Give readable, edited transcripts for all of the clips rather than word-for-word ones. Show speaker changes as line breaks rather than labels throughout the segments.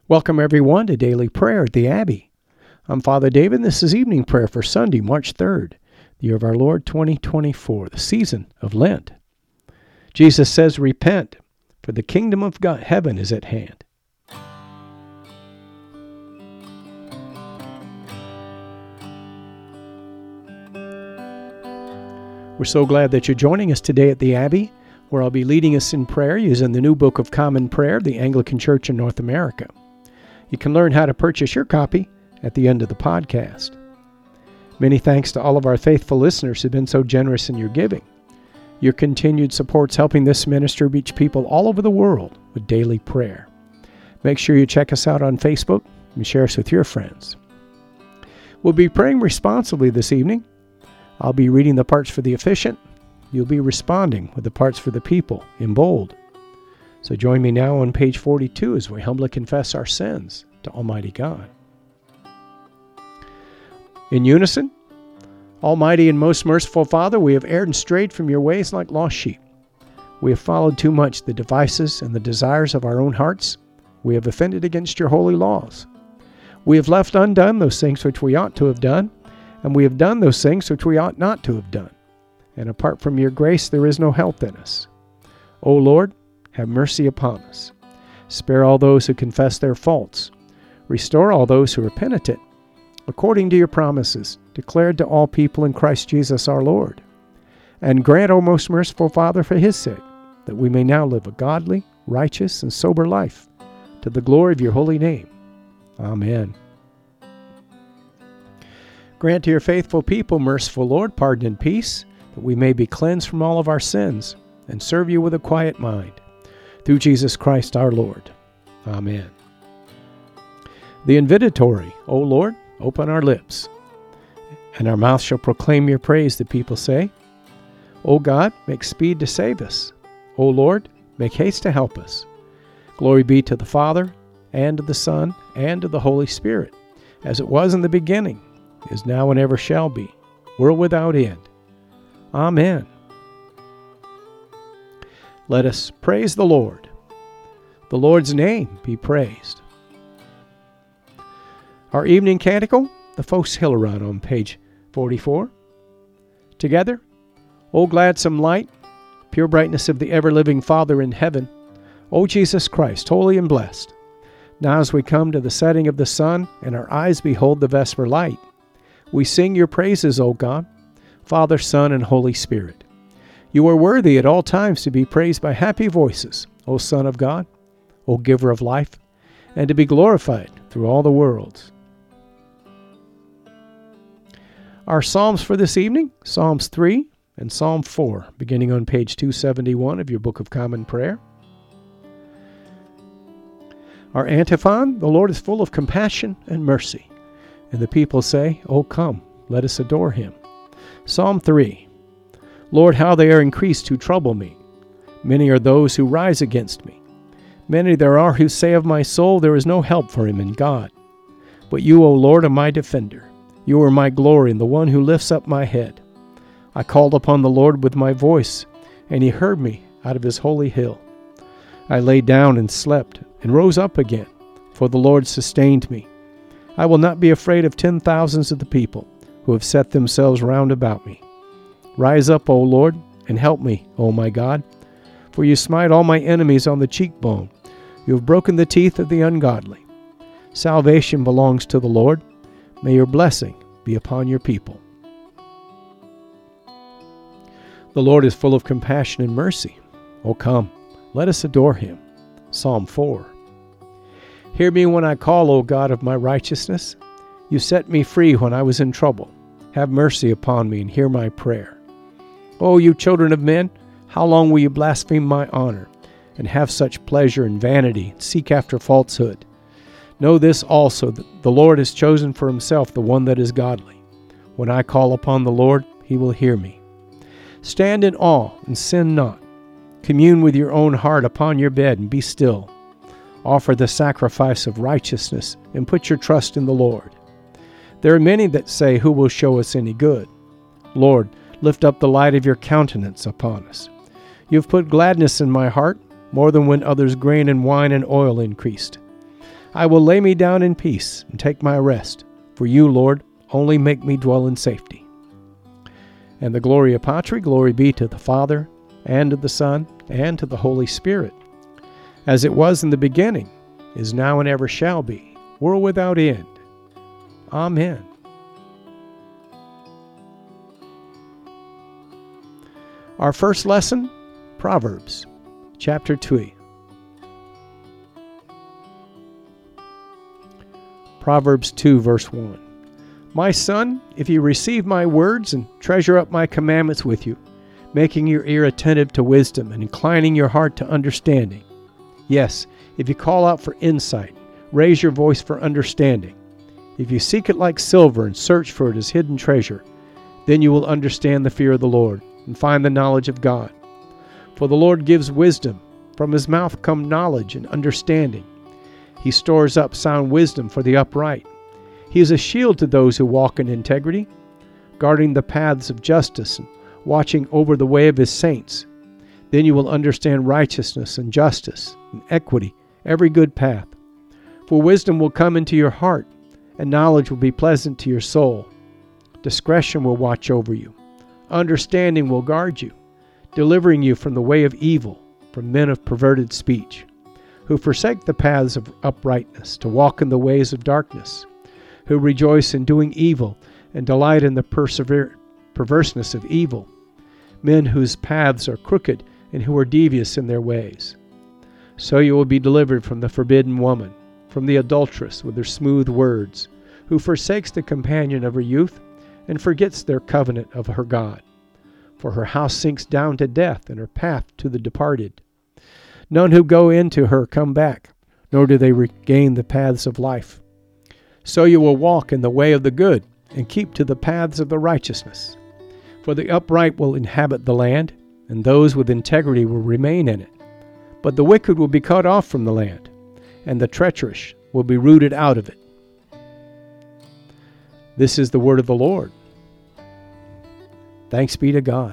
Welcome everyone to Daily Prayer at the Abbey. I'm Father David, and this is evening prayer for Sunday, March 3rd, the year of our Lord 2024, the season of Lent. Jesus says, "Repent, for the kingdom of God, heaven is at hand." We're so glad that you're joining us today at the Abbey, where I'll be leading us in prayer using the new Book of Common Prayer of the Anglican Church in North America. You can learn how to purchase your copy at the end of the podcast. Many thanks to all of our faithful listeners who've been so generous in your giving. Your continued support's helping this ministry reach people all over the world with daily prayer. Make sure you check us out on Facebook and share us with your friends. We'll be praying responsibly this evening. I'll be reading the parts for the officiant. You'll be responding with the parts for the people in bold. So join me now on page 42 as we humbly confess our sins to Almighty God. In unison, Almighty and most merciful Father, we have erred and strayed from your ways like lost sheep. We have followed too much the devices and the desires of our own hearts. We have offended against your holy laws. We have left undone those things which we ought to have done, and we have done those things which we ought not to have done. And apart from your grace, there is no help in us. O Lord, have mercy upon us. Spare all those who confess their faults. Restore all those who are penitent, according to your promises, declared to all people in Christ Jesus our Lord. And grant, O most merciful Father, for his sake, that we may now live a godly, righteous, and sober life, to the glory of your holy name. Amen. Grant to your faithful people, merciful Lord, pardon and peace, that we may be cleansed from all of our sins, and serve you with a quiet mind. Through Jesus Christ our Lord. Amen. The invitatory, O Lord, open our lips, and our mouth shall proclaim your praise, the people say. O God, make speed to save us. O Lord, make haste to help us. Glory be to the Father, and to the Son, and to the Holy Spirit, as it was in the beginning, is now, and ever shall be, world without end. Amen. Let us praise the Lord. The Lord's name be praised. Our evening canticle, the Phos Hilaron, on page 44. Together, O gladsome light, pure brightness of the ever-living Father in heaven, O Jesus Christ, holy and blessed. Now as we come to the setting of the sun, and our eyes behold the vesper light, we sing your praises, O God, Father, Son, and Holy Spirit. You are worthy at all times to be praised by happy voices, O Son of God, O Giver of life, and to be glorified through all the worlds. Our Psalms for this evening, Psalms 3 and Psalm 4, beginning on page 271 of your Book of Common Prayer. Our antiphon, the Lord is full of compassion and mercy. And the people say, O come, let us adore him. Psalm 3. Lord, how they are increased who trouble me. Many are those who rise against me. Many there are who say of my soul, there is no help for him in God. But you, O Lord, are my defender. You are my glory and the one who lifts up my head. I called upon the Lord with my voice, and he heard me out of his holy hill. I lay down and slept, and rose up again, for the Lord sustained me. I will not be afraid of 10,000s of the people who have set themselves round about me. Rise up, O Lord, and help me, O my God. For you smite all my enemies on the cheekbone. You have broken the teeth of the ungodly. Salvation belongs to the Lord. May your blessing be upon your people. The Lord is full of compassion and mercy. O come, let us adore him. Psalm 4. Hear me when I call, O God of my righteousness. You set me free when I was in trouble. Have mercy upon me and hear my prayer. O you children of men, how long will you blaspheme my honor, and have such pleasure in vanity, and seek after falsehood? Know this also, that the Lord has chosen for himself the one that is godly. When I call upon the Lord, he will hear me. Stand in awe and sin not. Commune with your own heart upon your bed and be still. Offer the sacrifice of righteousness and put your trust in the Lord. There are many that say, who will show us any good? Lord, lift up the light of your countenance upon us. You have put gladness in my heart, more than when others' grain and wine and oil increased. I will lay me down in peace and take my rest. For you, Lord, only make me dwell in safety. And the Gloria Patri, glory be to the Father, and to the Son, and to the Holy Spirit, as it was in the beginning, is now, and ever shall be, world without end. Amen. Our first lesson, Proverbs, chapter 2. Proverbs 2, verse 1. My son, if you receive my words and treasure up my commandments with you, making your ear attentive to wisdom and inclining your heart to understanding. Yes, if you call out for insight, raise your voice for understanding. If you seek it like silver and search for it as hidden treasure, then you will understand the fear of the Lord and find the knowledge of God. For the Lord gives wisdom. From his mouth come knowledge and understanding. He stores up sound wisdom for the upright. He is a shield to those who walk in integrity, guarding the paths of justice and watching over the way of his saints. Then you will understand righteousness and justice and equity, every good path. For wisdom will come into your heart, and knowledge will be pleasant to your soul. Discretion will watch over you. Understanding will guard you, delivering you from the way of evil, from men of perverted speech, who forsake the paths of uprightness to walk in the ways of darkness, who rejoice in doing evil and delight in the perverseness of evil, men whose paths are crooked and who are devious in their ways. So you will be delivered from the forbidden woman, from the adulteress with her smooth words, who forsakes the companion of her youth and forgets their covenant of her God. For her house sinks down to death, and her path to the departed. None who go into her come back, nor do they regain the paths of life. So you will walk in the way of the good, and keep to the paths of the righteousness. For the upright will inhabit the land, and those with integrity will remain in it. But the wicked will be cut off from the land, and the treacherous will be rooted out of it. This is the word of the Lord. Thanks be to God.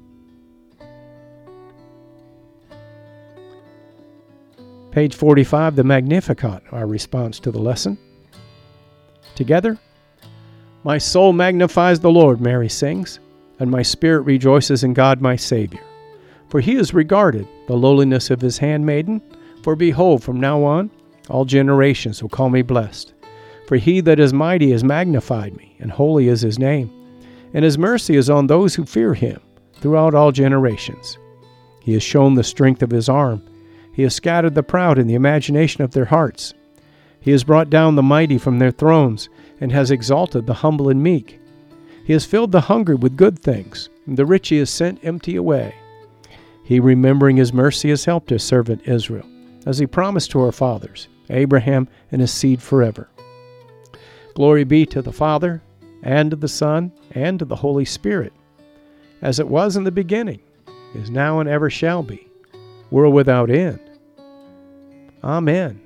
Page 45, the Magnificat, our response to the lesson. Together, my soul magnifies the Lord, Mary sings, and my spirit rejoices in God my Savior. For he has regarded the lowliness of his handmaiden, for behold, from now on, all generations will call me blessed. For he that is mighty has magnified me, and holy is his name. And his mercy is on those who fear him throughout all generations. He has shown the strength of his arm. He has scattered the proud in the imagination of their hearts. He has brought down the mighty from their thrones, and has exalted the humble and meek. He has filled the hungry with good things, and the rich he has sent empty away. He, remembering his mercy, has helped his servant Israel, as he promised to our fathers, Abraham and his seed forever. Glory be to the Father, and to the Son, and to the Holy Spirit, as it was in the beginning, is now, and ever shall be, world without end. Amen.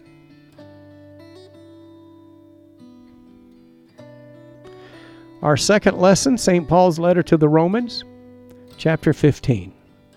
Our second lesson, St. Paul's letter to the Romans, chapter 15.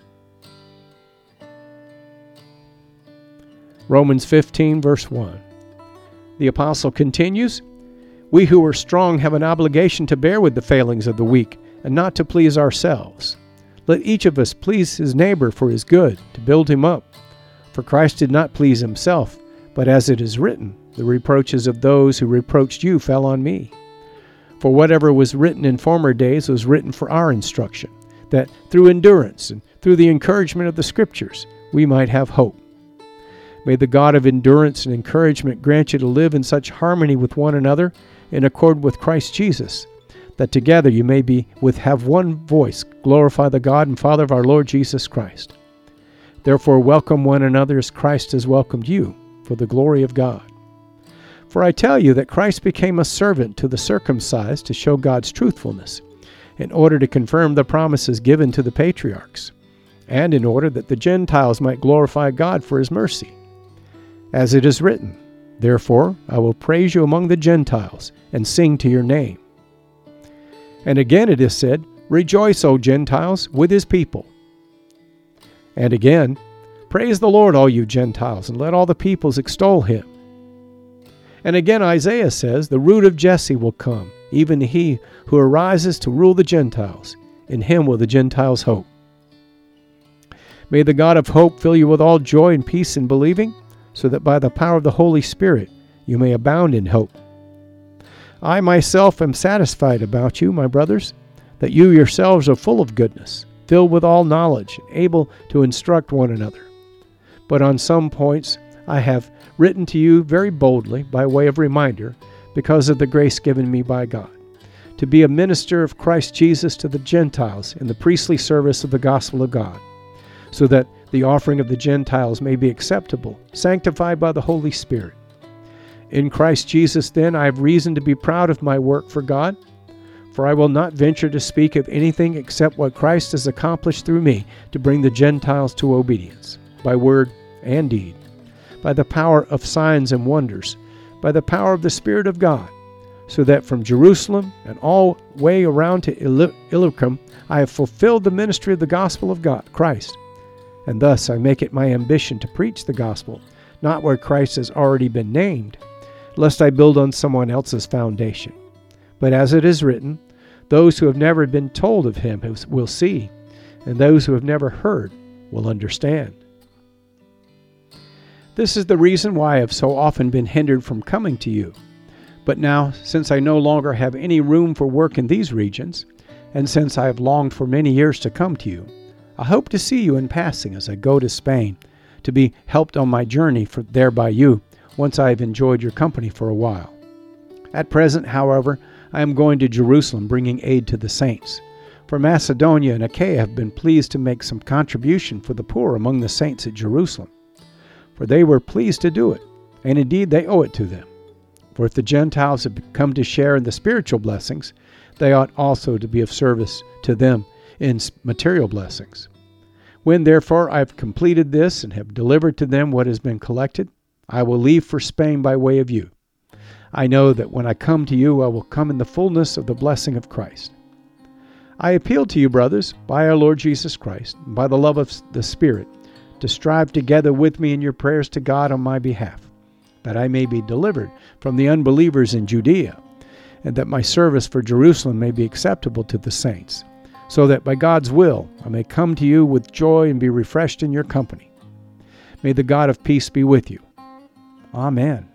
Romans 15, verse 1. The apostle continues, "We who are strong have an obligation to bear with the failings of the weak, and not to please ourselves. Let each of us please his neighbor for his good, to build him up. For Christ did not please himself, but as it is written, the reproaches of those who reproached you fell on me. For whatever was written in former days was written for our instruction, that through endurance and through the encouragement of the Scriptures we might have hope. May the God of endurance and encouragement grant you to live in such harmony with one another in accord with Christ Jesus, that together you may have one voice glorify the God and Father of our Lord Jesus Christ. Therefore welcome one another as Christ has welcomed you, for the glory of God. For I tell you that Christ became a servant to the circumcised to show God's truthfulness, in order to confirm the promises given to the patriarchs, and in order that the Gentiles might glorify God for his mercy. As it is written, therefore I will praise you among the Gentiles, and sing to your name. And again it is said, rejoice, O Gentiles, with his people. And again, praise the Lord, all you Gentiles, and let all the peoples extol him. And again Isaiah says, the root of Jesse will come, even he who arises to rule the Gentiles. In him will the Gentiles hope. May the God of hope fill you with all joy and peace in believing, so that by the power of the Holy Spirit you may abound in hope. I myself am satisfied about you, my brothers, that you yourselves are full of goodness, filled with all knowledge, and able to instruct one another. But on some points I have written to you very boldly by way of reminder, because of the grace given me by God, to be a minister of Christ Jesus to the Gentiles in the priestly service of the gospel of God, so that the offering of the Gentiles may be acceptable, sanctified by the Holy Spirit. In Christ Jesus, then, I have reason to be proud of my work for God, for I will not venture to speak of anything except what Christ has accomplished through me to bring the Gentiles to obedience, by word and deed, by the power of signs and wonders, by the power of the Spirit of God, so that from Jerusalem and all way around to Illyricum I have fulfilled the ministry of the gospel of God, Christ. And thus I make it my ambition to preach the gospel, not where Christ has already been named, lest I build on someone else's foundation. But as it is written, those who have never been told of him will see, and those who have never heard will understand. This is the reason why I have so often been hindered from coming to you. But now, since I no longer have any room for work in these regions, and since I have longed for many years to come to you, I hope to see you in passing as I go to Spain, to be helped on my journey there by you, once I have enjoyed your company for a while. At present, however, I am going to Jerusalem, bringing aid to the saints. For Macedonia and Achaia have been pleased to make some contribution for the poor among the saints at Jerusalem. For they were pleased to do it, and indeed they owe it to them. For if the Gentiles have come to share in the spiritual blessings, they ought also to be of service to them in material blessings. When therefore I have completed this and have delivered to them what has been collected, I will leave for Spain by way of you. I know that when I come to you, I will come in the fullness of the blessing of Christ. I appeal to you, brothers, by our Lord Jesus Christ, and by the love of the Spirit, to strive together with me in your prayers to God on my behalf, that I may be delivered from the unbelievers in Judea, and that my service for Jerusalem may be acceptable to the saints, so that by God's will I may come to you with joy and be refreshed in your company. May the God of peace be with you. Amen.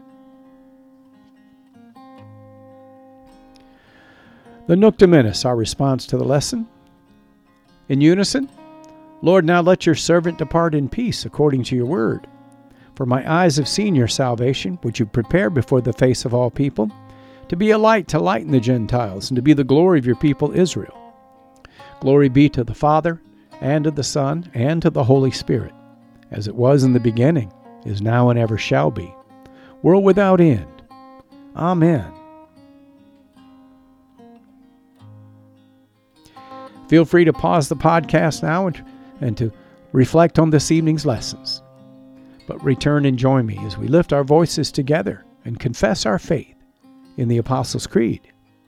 The Nunc Dimittis, our response to the lesson. In unison, Lord, now let your servant depart in peace according to your word. For my eyes have seen your salvation, which you prepared before the face of all people, to be a light to lighten the Gentiles, and to be the glory of your people Israel. Glory be to the Father, and to the Son, and to the Holy Spirit, as it was in the beginning, is now, and ever shall be, world without end. Amen. Feel free to pause the podcast now and to reflect on this evening's lessons. But return and join me as we lift our voices together and confess our faith in the Apostles' Creed.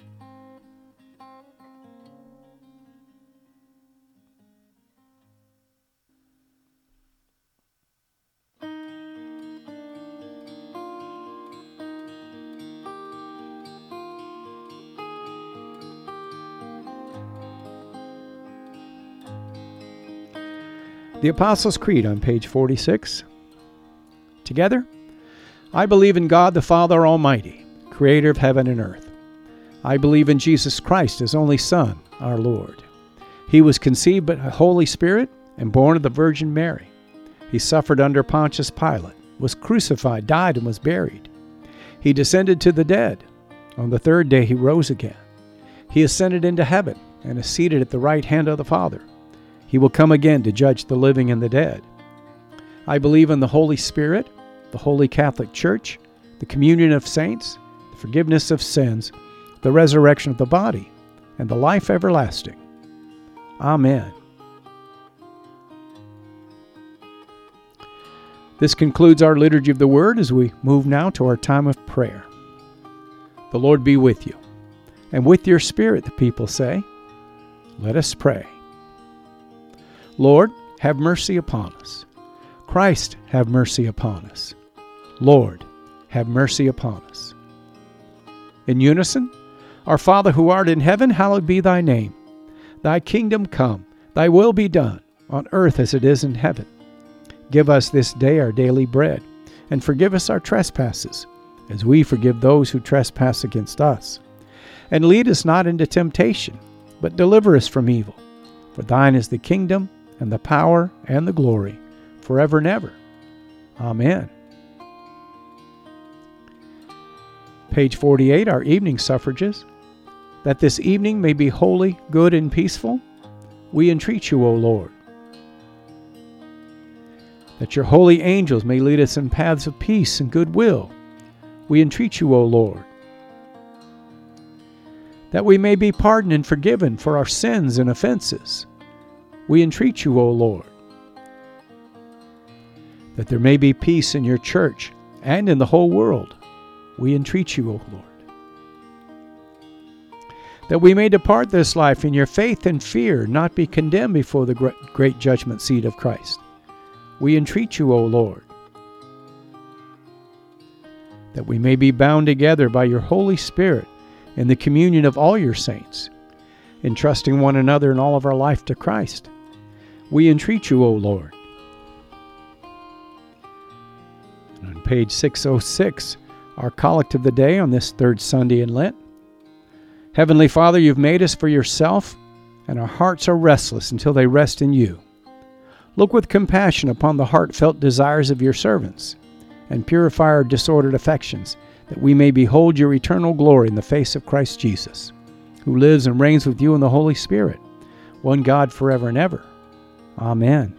The Apostles' Creed on page 46. Together, I believe in God the Father Almighty, creator of heaven and earth. I believe in Jesus Christ, his only Son, our Lord. He was conceived by the Holy Spirit and born of the Virgin Mary. He suffered under Pontius Pilate, was crucified, died, and was buried. He descended to the dead. On the third day he rose again. He ascended into heaven and is seated at the right hand of the Father. He will come again to judge the living and the dead. I believe in the Holy Spirit, the Holy Catholic Church, the communion of saints, the forgiveness of sins, the resurrection of the body, and the life everlasting. Amen. This concludes our Liturgy of the Word as we move now to our time of prayer. The Lord be with you, and with your spirit, the people say. Let us pray. Lord, have mercy upon us. Christ, have mercy upon us. Lord, have mercy upon us. In unison, Our Father who art in heaven, hallowed be thy name. Thy kingdom come, thy will be done, on earth as it is in heaven. Give us this day our daily bread, and forgive us our trespasses, as we forgive those who trespass against us. And lead us not into temptation, but deliver us from evil. For thine is the kingdom, and the power, and the glory, forever and ever. Amen. Page 48, our evening suffrages. That this evening may be holy, good, and peaceful, we entreat you, O Lord. That your holy angels may lead us in paths of peace and goodwill, we entreat you, O Lord. That we may be pardoned and forgiven for our sins and offenses, we entreat you, O Lord. That there may be peace in your church and in the whole world, we entreat you, O Lord. That we may depart this life in your faith and fear, not be condemned before the great judgment seat of Christ, we entreat you, O Lord. That we may be bound together by your Holy Spirit in the communion of all your saints, entrusting one another in all of our life to Christ, we entreat you, O Lord. And on page 606, our collect of the day on this third Sunday in Lent. Heavenly Father, you've made us for yourself, and our hearts are restless until they rest in you. Look with compassion upon the heartfelt desires of your servants, and purify our disordered affections, that we may behold your eternal glory in the face of Christ Jesus, who lives and reigns with you in the Holy Spirit, one God forever and ever. Amen.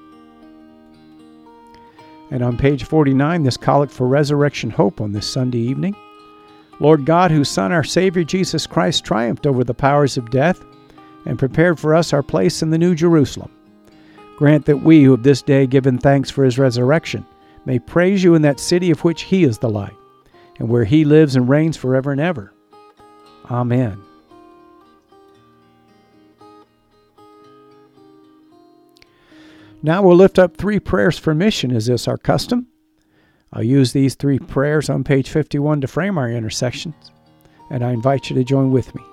And on page 49, this collect for resurrection hope on this Sunday evening. Lord God, whose Son, our Savior Jesus Christ, triumphed over the powers of death and prepared for us our place in the New Jerusalem, grant that we who have this day given thanks for his resurrection may praise you in that city of which he is the light, and where he lives and reigns forever and ever. Amen. Now we'll lift up 3 prayers for mission. Is this our custom? I'll use these 3 prayers on page 51 to frame our intersections, and I invite you to join with me.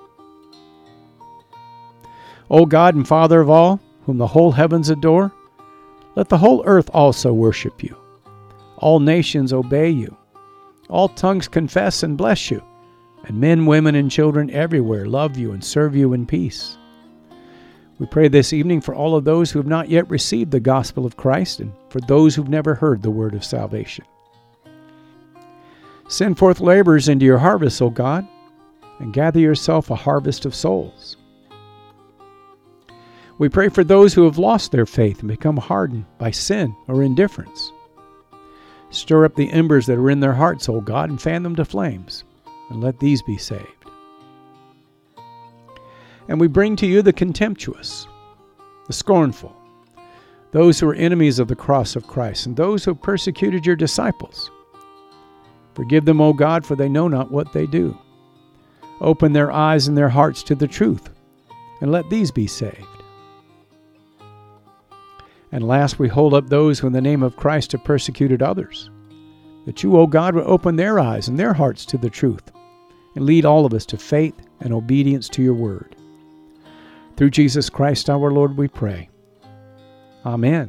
O God and Father of all, whom the whole heavens adore, let the whole earth also worship you. All nations obey you. All tongues confess and bless you, and men, women, and children everywhere love you and serve you in peace. We pray this evening for all of those who have not yet received the gospel of Christ, and for those who've never heard the word of salvation. Send forth laborers into your harvest, O God, and gather yourself a harvest of souls. We pray for those who have lost their faith and become hardened by sin or indifference. Stir up the embers that are in their hearts, O God, and fan them to flames, and let these be saved. And we bring to you the contemptuous, the scornful, those who are enemies of the cross of Christ, and those who have persecuted your disciples. Forgive them, O God, for they know not what they do. Open their eyes and their hearts to the truth, and let these be saved. And last, we hold up those who in the name of Christ have persecuted others, that you, O God, will open their eyes and their hearts to the truth, and lead all of us to faith and obedience to your word. Through Jesus Christ our Lord we pray. Amen.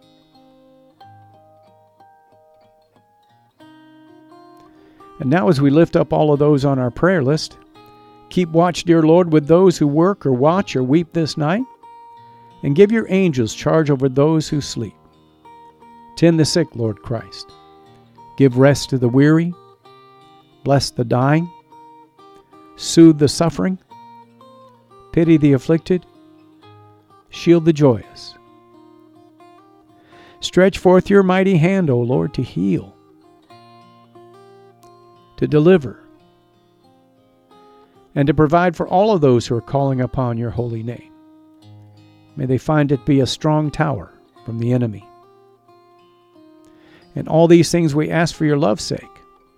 And now as we lift up all of those on our prayer list, keep watch, dear Lord, with those who work or watch or weep this night, and give your angels charge over those who sleep. Tend the sick, Lord Christ. Give rest to the weary. Bless the dying. Soothe the suffering. Pity the afflicted. Shield the joyous. Stretch forth your mighty hand, O Lord, to heal, to deliver, and to provide for all of those who are calling upon your holy name. May they find it be a strong tower from the enemy. And all these things we ask for your love's sake.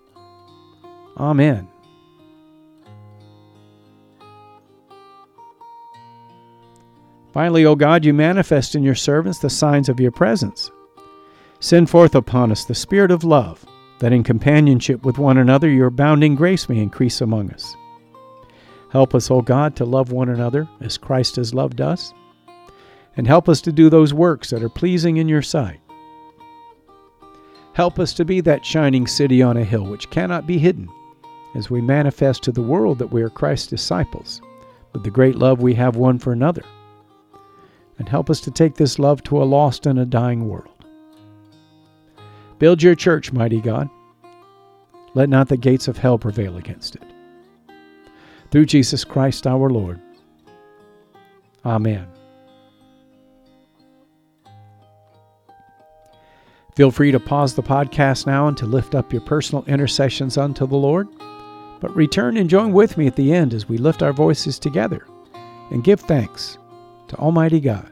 Amen. Finally, O God, you manifest in your servants the signs of your presence. Send forth upon us the spirit of love, that in companionship with one another your abounding grace may increase among us. Help us, O God, to love one another as Christ has loved us, and help us to do those works that are pleasing in your sight. Help us to be that shining city on a hill which cannot be hidden, as we manifest to the world that we are Christ's disciples, with the great love we have one for another. And help us to take this love to a lost and a dying world. Build your church, mighty God. Let not the gates of hell prevail against it. Through Jesus Christ our Lord. Amen. Feel free to pause the podcast now and to lift up your personal intercessions unto the Lord, but return and join with me at the end as we lift our voices together and give thanks to Almighty God.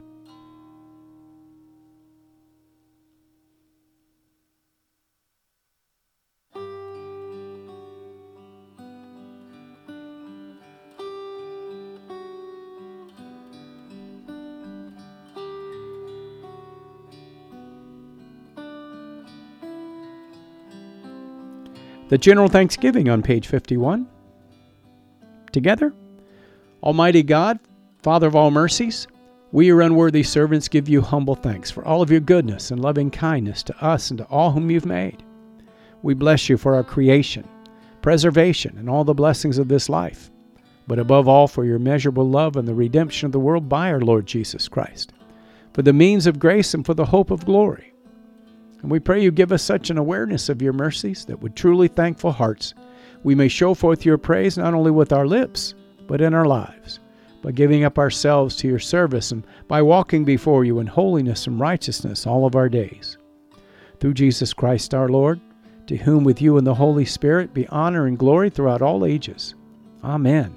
The General Thanksgiving on page 51. Together, Almighty God, Father of all mercies, we, your unworthy servants, give you humble thanks for all of your goodness and loving kindness to us and to all whom you've made. We bless you for our creation, preservation, and all the blessings of this life, but above all for your immeasurable love and the redemption of the world by our Lord Jesus Christ, for the means of grace and for the hope of glory. And we pray you give us such an awareness of your mercies that with truly thankful hearts we may show forth your praise not only with our lips, but in our lives, by giving up ourselves to your service and by walking before you in holiness and righteousness all of our days. Through Jesus Christ our Lord, to whom with you and the Holy Spirit be honor and glory throughout all ages. Amen.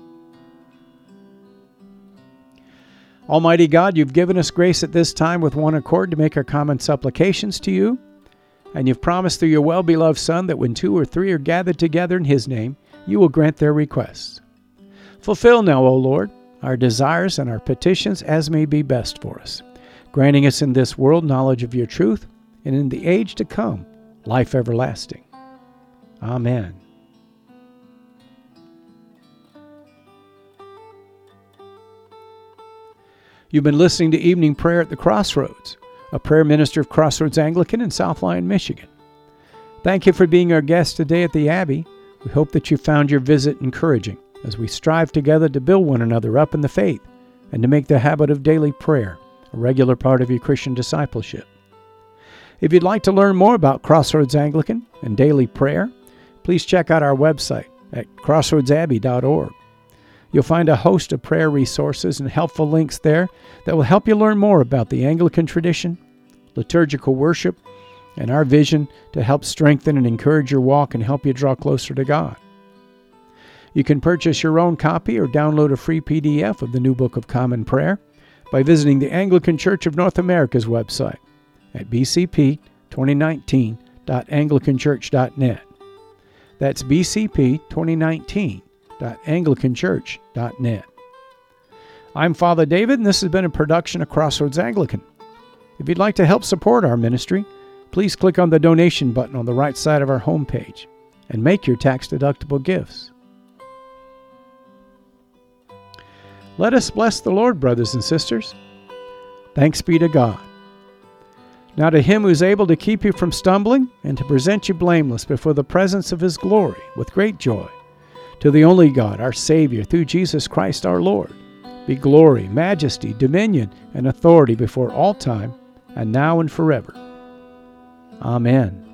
Almighty God, you've given us grace at this time with one accord to make our common supplications to you, and you've promised through your well-beloved Son that when 2 or 3 are gathered together in his name, you will grant their requests. Fulfill now, O Lord, our desires and our petitions as may be best for us, granting us in this world knowledge of your truth, and in the age to come, life everlasting. Amen. You've been listening to Evening Prayer at the Crossroads, a prayer minister of Crossroads Anglican in South Lyon, Michigan. Thank you for being our guest today at the Abbey. We hope that you found your visit encouraging as we strive together to build one another up in the faith and to make the habit of daily prayer a regular part of your Christian discipleship. If you'd like to learn more about Crossroads Anglican and daily prayer, please check out our website at crossroadsabbey.org. You'll find a host of prayer resources and helpful links there that will help you learn more about the Anglican tradition, liturgical worship, and our vision to help strengthen and encourage your walk and help you draw closer to God. You can purchase your own copy or download a free PDF of the New Book of Common Prayer by visiting the Anglican Church of North America's website at bcp2019.anglicanchurch.net. That's bcp2019.anglicanchurch.net. I'm Father David, and this has been a production of Crossroads Anglican. If you'd like to help support our ministry, please click on the donation button on the right side of our homepage and make your tax-deductible gifts. Let us bless the Lord, brothers and sisters. Thanks be to God. Now to him who is able to keep you from stumbling and to present you blameless before the presence of his glory with great joy, to the only God, our Savior, through Jesus Christ our Lord, be glory, majesty, dominion, and authority before all time, and now and forever. Amen.